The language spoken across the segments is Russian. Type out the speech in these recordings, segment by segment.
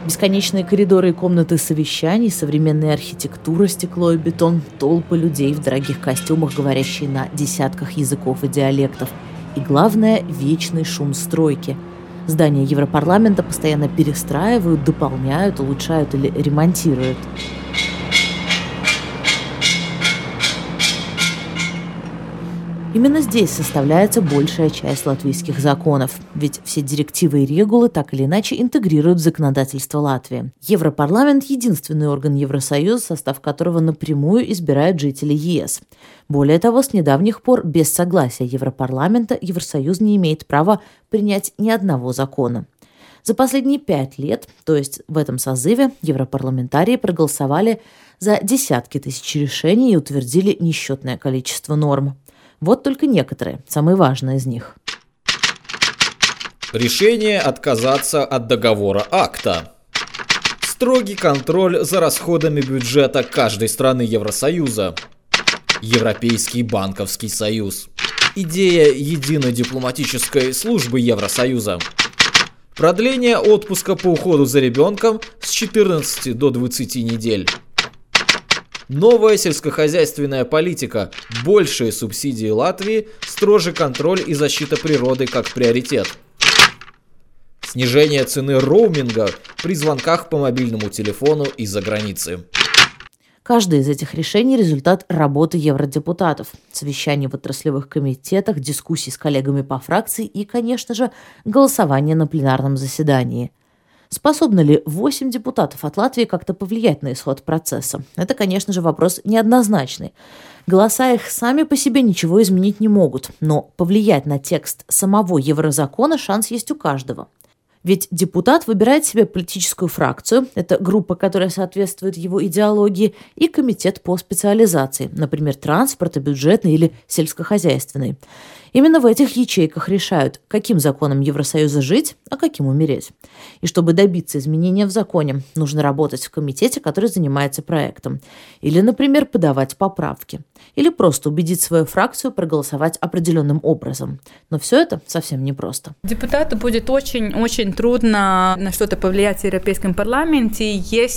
Бесконечные коридоры и комнаты совещаний, современная архитектура, стекло и бетон, толпы людей в дорогих костюмах, говорящие на десятках языков и диалектов. И главное – вечный шум стройки. Здания Европарламента постоянно перестраивают, дополняют, улучшают или ремонтируют. Именно здесь составляется большая часть латвийских законов, ведь все директивы и регулы так или иначе интегрируют в законодательство Латвии. Европарламент – единственный орган Евросоюза, состав которого напрямую избирают жители ЕС. Более того, с недавних пор без согласия Европарламента Евросоюз не имеет права принять ни одного закона. За последние 5 лет, то есть в этом созыве, европарламентарии проголосовали за десятки тысяч решений и утвердили несчетное количество норм. Вот только некоторые, самые важные из них. Решение отказаться от договора АКТА. Строгий контроль за расходами бюджета каждой страны Евросоюза. Европейский банковский союз. Идея единой дипломатической службы Евросоюза. Продление отпуска по уходу за ребенком с 14 до 20 недель. Новая сельскохозяйственная политика, большие субсидии Латвии, строже контроль и защита природы как приоритет. Снижение цены роуминга при звонках по мобильному телефону из-за границы. Каждое из этих решений – результат работы евродепутатов, совещаний в отраслевых комитетах, дискуссий с коллегами по фракции и, конечно же, голосования на пленарном заседании. Способны ли 8 депутатов от Латвии как-то повлиять на исход процесса? Это, конечно же, вопрос неоднозначный. Голоса их сами по себе ничего изменить не могут, но повлиять на текст самого еврозакона шанс есть у каждого. Ведь депутат выбирает себе политическую фракцию, это группа, которая соответствует его идеологии, и комитет по специализации, например, транспорта, бюджетный или сельскохозяйственный. Именно в этих ячейках решают, каким законом Евросоюза жить, а каким умереть. И чтобы добиться изменения в законе, нужно работать в комитете, который занимается проектом. Или, например, подавать поправки. Или просто убедить свою фракцию проголосовать определенным образом. Но все это совсем непросто. Депутату будет очень трудно на что-то повлиять в Европейском парламенте,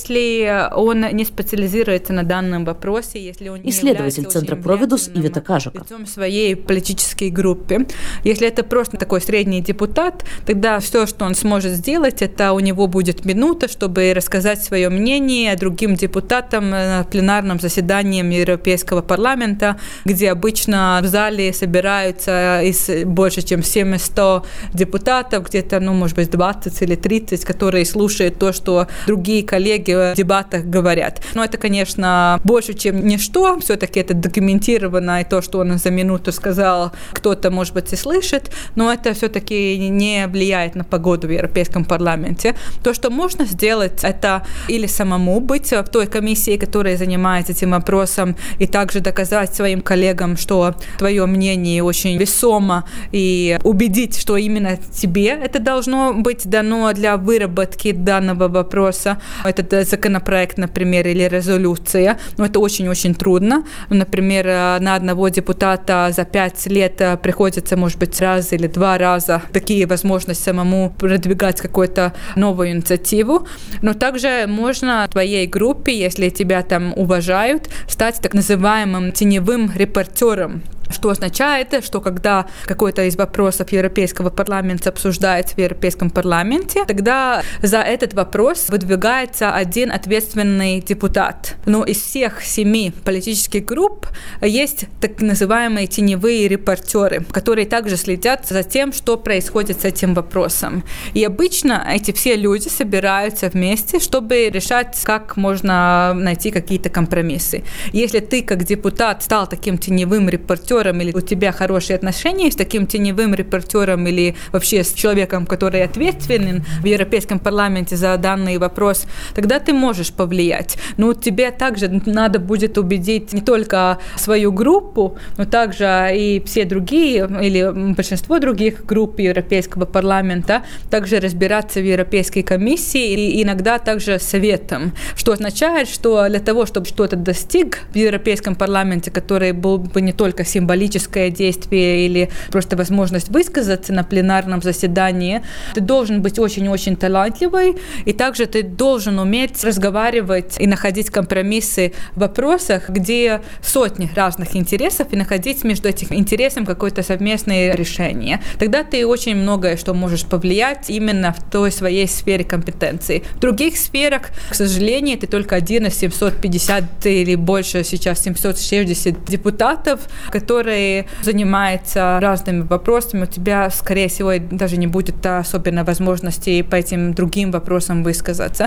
если он не специализируется на данном вопросе, если он не исследователь Центра Провидус Ивета Кажука. В своей политической группе. Если это просто такой средний депутат, тогда все, что он сможет сделать, это у него будет минута, чтобы рассказать свое мнение другим депутатам на пленарном заседании Европейского парламента, где обычно в зале собираются больше, чем 700 депутатов, где-то, может быть, 20 или 30, которые слушают то, что другие коллеги в дебатах говорят. Но это, конечно, больше, чем ничто. Все-таки это документировано, и то, что он за минуту сказал, кто-то, может быть, и слышит, но это все-таки не влияет на погоду в Европейском парламенте. То, что можно сделать, это или самому быть в той комиссии, которая занимается этим вопросом, и также доказать своим коллегам, что твое мнение очень весомо, и убедить, что именно тебе это должно быть дано для выработки данного вопроса. Этот законопроект, например, или резолюция. Но это очень-очень трудно. Например, на одного депутата за 5 лет приходится, может быть, раз или 2 раза такие возможности самому продвигать какую-то новую инициативу. Но также можно в твоей группе, если тебя там уважают, стать так называемым теневым репортером. Что означает, что когда какой-то из вопросов Европейского парламента обсуждается в Европейском парламенте, тогда за этот вопрос выдвигается один ответственный депутат. Но из всех 7 политических групп есть так называемые теневые репортеры, которые также следят за тем, что происходит с этим вопросом. И обычно эти все люди собираются вместе, чтобы решать, как можно найти какие-то компромиссы. Если ты как депутат стал таким теневым репортером, или у тебя хорошие отношения с таким теневым репортером или вообще с человеком, который ответственен в Европейском парламенте за данный вопрос, тогда ты можешь повлиять. Но тебе также надо будет убедить не только свою группу, но также и все другие или большинство других групп Европейского парламента, также разбираться в Европейской комиссии и иногда также советом. Что означает, что для того, чтобы что-то достиг в Европейском парламенте, который был бы не только символическим, символическое действие или просто возможность высказаться на пленарном заседании. Ты должен быть очень-очень талантливый, и также ты должен уметь разговаривать и находить компромиссы в вопросах, где сотни разных интересов, и находить между этих интересами какое-то совместное решение. Тогда ты очень многое что можешь повлиять именно в той своей сфере компетенции. В других сферах, к сожалению, ты только один из 750 или больше сейчас 760 депутатов, которые занимаются разными вопросами. У тебя, скорее всего, даже не будет особенно возможности по этим другим вопросам высказаться.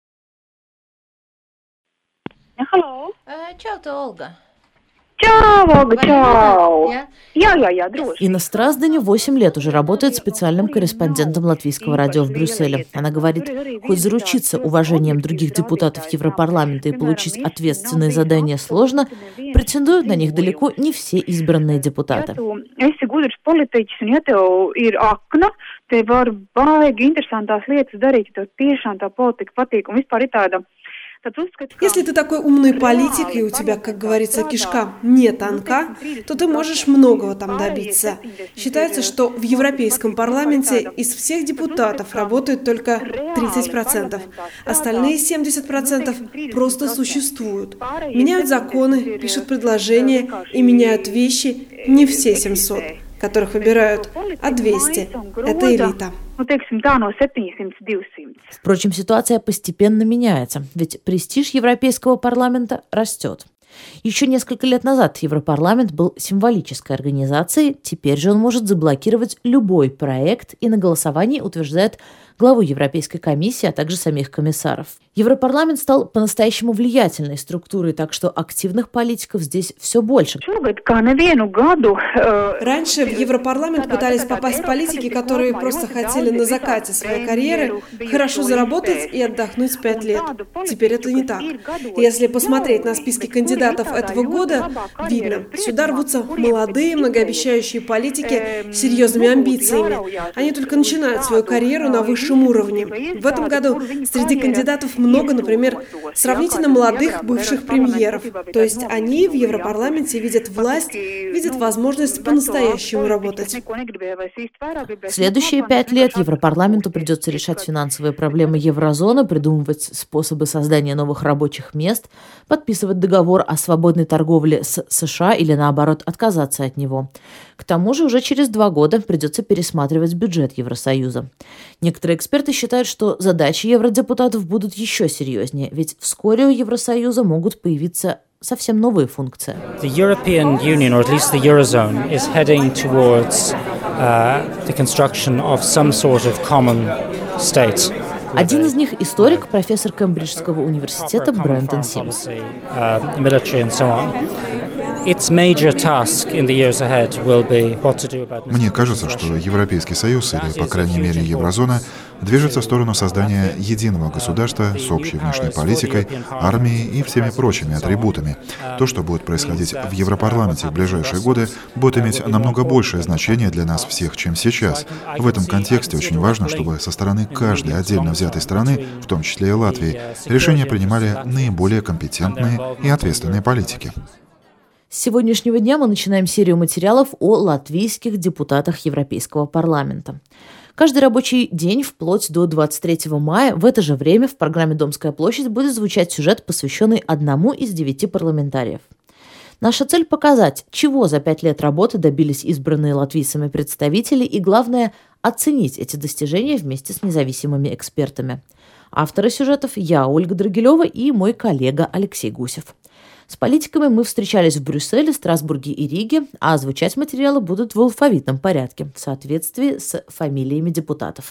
Hello. Čau, tu, Olga. Čau, Olga, čau. Jā, droši. Инна Страздани 8 лет уже работает специальным корреспондентом Латвийского радио в Брюсселе. Она говорит, хоть заручиться уважением других депутатов Европарламента и получить ответственные задания сложно, претендуют на них далеко не все избранные депутаты. Esi gudrs politiķis un ja tev ir akna, te var baigi interesantās lietas darīt, ja tev tiešām tā politika patīk un vispār ir tāda. Если ты такой умный политик, и у тебя, как говорится, кишка не тонка, то ты можешь многого там добиться. Считается, что в Европейском парламенте из всех депутатов работают только 30%. Остальные 70% просто существуют. Меняют законы, пишут предложения и меняют вещи не все 700, которых выбирают, а 200. Это элита. Впрочем, ситуация постепенно меняется, ведь престиж Европейского парламента растет. Еще несколько лет назад Европарламент был символической организацией, теперь же он может заблокировать любой проект и на голосовании утверждает главу Европейской комиссии, а также самих комиссаров. Европарламент стал по-настоящему влиятельной структурой, так что активных политиков здесь все больше. Раньше в Европарламент пытались попасть политики, которые просто хотели на закате своей карьеры хорошо заработать и отдохнуть 5 лет. Теперь это не так. Если посмотреть на списки кандидатов этого года, видно, сюда рвутся молодые, многообещающие политики с серьезными амбициями. Они только начинают свою карьеру на высшем уровне. В этом году среди кандидатов много, например, сравнительно молодых бывших премьеров. То есть они в Европарламенте видят власть, видят возможность по-настоящему работать. В следующие 5 лет Европарламенту придется решать финансовые проблемы еврозоны, придумывать способы создания новых рабочих мест, подписывать договор о свободной торговле с США или, наоборот, отказаться от него. К тому же уже через 2 года придется пересматривать бюджет Евросоюза. Некоторые эксперты считают, что задачи евродепутатов будут еще серьезнее, ведь вскоре у Евросоюза могут появиться совсем новые функции. The European Union, or at least the Eurozone, is heading towards the construction of some sort of common state. Один из них – историк, профессор Кембриджского университета Брентон Симс. Мне кажется, что Европейский Союз, или, по крайней мере, Еврозона, движется в сторону создания единого государства с общей внешней политикой, армией и всеми прочими атрибутами. То, что будет происходить в Европарламенте в ближайшие годы, будет иметь намного большее значение для нас всех, чем сейчас. В этом контексте очень важно, чтобы со стороны каждой отдельно взятой страны, в том числе и Латвии, решения принимали наиболее компетентные и ответственные политики. С сегодняшнего дня мы начинаем серию материалов о латвийских депутатах Европейского парламента. Каждый рабочий день вплоть до 23 мая в это же время в программе «Домская площадь» будет звучать сюжет, посвященный одному из 9 парламентариев. Наша цель – показать, чего за 5 лет работы добились избранные латвийцами представители и, главное, оценить эти достижения вместе с независимыми экспертами. Авторы сюжетов – я, Ольга Драгилева, и мой коллега Алексей Гусев. С политиками мы встречались в Брюсселе, Страсбурге и Риге, а звучать материалы будут в алфавитном порядке, в соответствии с фамилиями депутатов.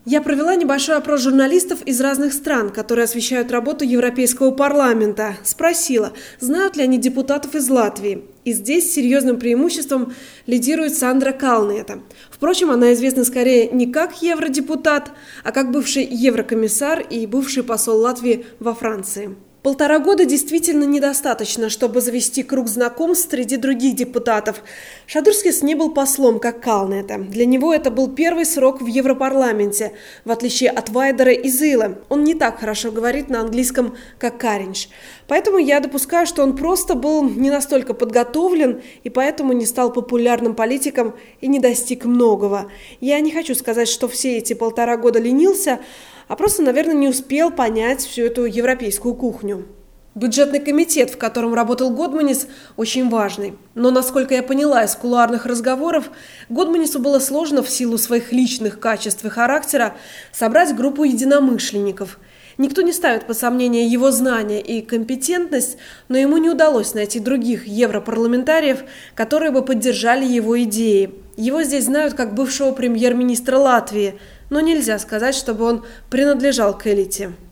Я провела небольшой опрос журналистов из разных стран, которые освещают работу Европейского парламента. Спросила, знают ли они депутатов из Латвии. И здесь серьезным преимуществом лидирует Сандра Калниете. Впрочем, она известна скорее не как евродепутат, а как бывший еврокомиссар и бывший посол Латвии во Франции. 1,5 года действительно недостаточно, чтобы завести круг знакомств среди других депутатов. Шадурскис не был послом, как Калниете. Для него это был первый срок в Европарламенте, в отличие от Вайдера и Зилы. Он не так хорошо говорит на английском, как Каринш. Поэтому я допускаю, что он просто был не настолько подготовлен и поэтому не стал популярным политиком и не достиг многого. Я не хочу сказать, что все эти 1,5 года ленился, а просто, наверное, не успел понять всю эту европейскую кухню. Бюджетный комитет, в котором работал Годманис, очень важный. Но, насколько я поняла из кулуарных разговоров, Годманису было сложно в силу своих личных качеств и характера собрать группу единомышленников. Никто не ставит под сомнение его знания и компетентность, но ему не удалось найти других европарламентариев, которые бы поддержали его идеи. Его здесь знают как бывшего премьер-министра Латвии, но нельзя сказать, чтобы он принадлежал к элите.